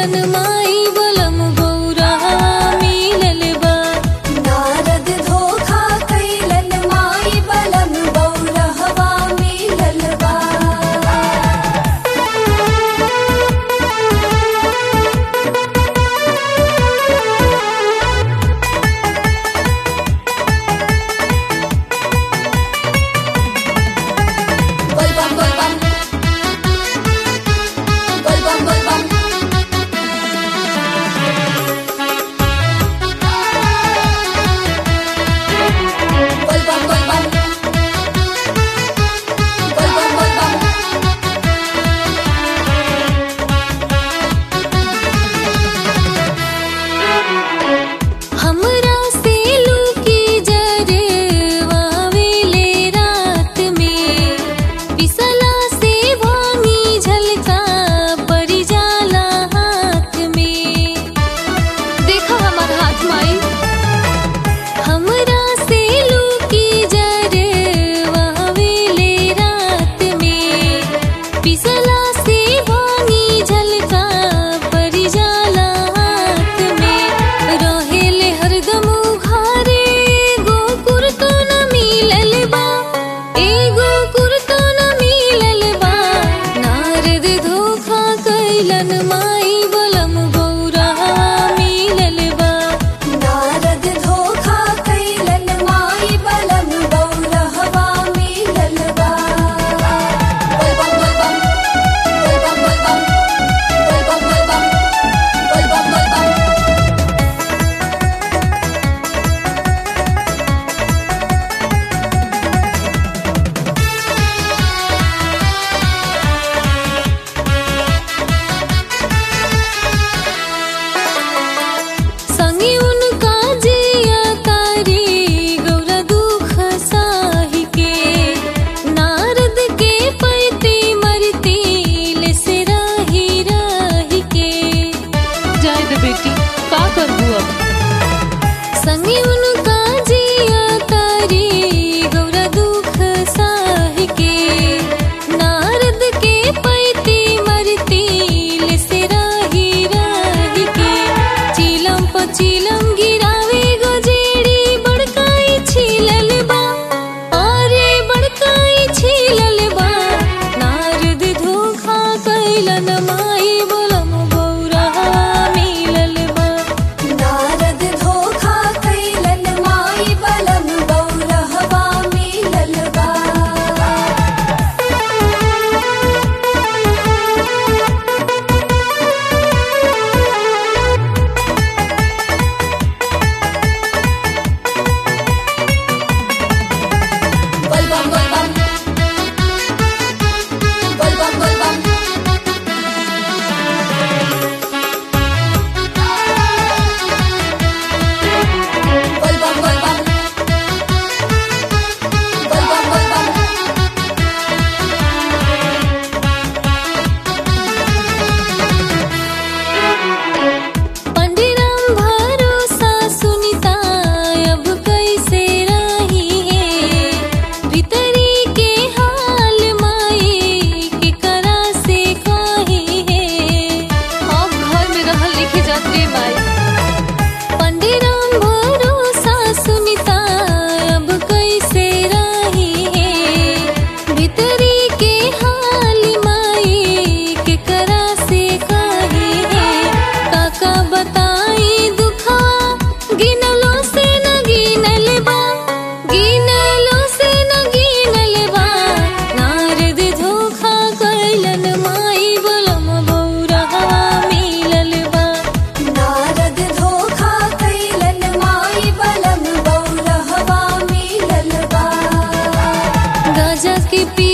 कैलन माई बलम गौरहवा मिलल बा। नारद धोखा कैलन माई बलम गौरहवा मिलल बा। हमरा से लूकी जरवा वेले रात में, पिसला से भानी झलका पड़ी जाला हाथ में। देखो हमार हाथ माई। हमरा से लूकी जरवा वेले रात में, पिसला से भानी झलका पड़ी जाला हाथ में। रहेले हरदम उघारे एगो कुर्तो न मिलल बा, एगो कुर्तो न मिलल बा। नारद धोखा कैलन माई बलम गौरहवा मिलल बा। नारद धोखा कैलन माई बलम गौरहवा मिलल बा। संगी उनका जिया तारी गौरा दुख साही के, नारद के पैती मरती ले से राही राही के। जाए दे बेटी, का करबू अब। संगी उनका जिया तारी गौरा दुख साही के, नारद के पैती मरती ले से राही राही के। चीलम प चीलम गिरावे गजेड़ी बड़काई छिलल बा, अरे बड़काई छिलल बा। नारद धोखा कैलन माई बलम गौरहवा मिलल बा। नारद धोखा कैलन माई बलम गौरहवा मिलल बा। पंडिराम भरोसा सुनिता अब कैसे रही है, भीतरी के हाल माई के करा से कही है। अब घर में रहल लिखे जाती माई। पंडिराम भरोसा सुनिता अब कैसे रही है, भीतरी के हाल माई के करा से कही है। काका बताई दुखा गिनलो से न गिनल बा, गिनलो से न गिनल बा। नारद धोखा कैलन माई बलम गौरहवा मिलल बा। नारद धोखा कैलन माई बलम गौरहवा मिलल बा। गाजा के